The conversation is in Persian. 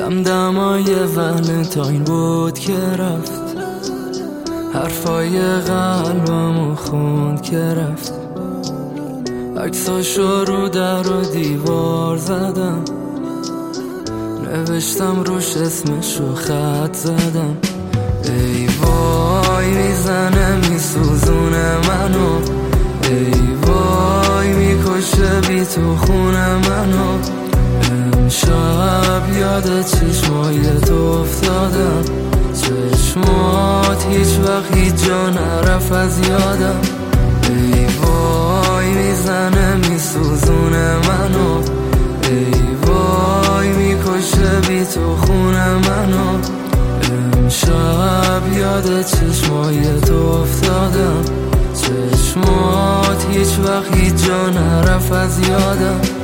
دمدمای ولنتاین بود که رفت، حرفای قلبمو خوند که رفت، عکساشو رو در و دیوار زدم، نوشتم روش اسمشو خط زدم. ای وای میزنه میسوزونه منو، ای وای میکشه بی تو خونه منو. امشب یاد چشمایت افتادم، چشمات هیچ وقت هیچ جا نرفت از یادم. ای وای میزنه میسوزونه منو، ای وای میکشه بی تو خونه منو. امشب یاد چشمایت افتادم، چشمات هیچ وقت هیچ جا نرفت از یادم.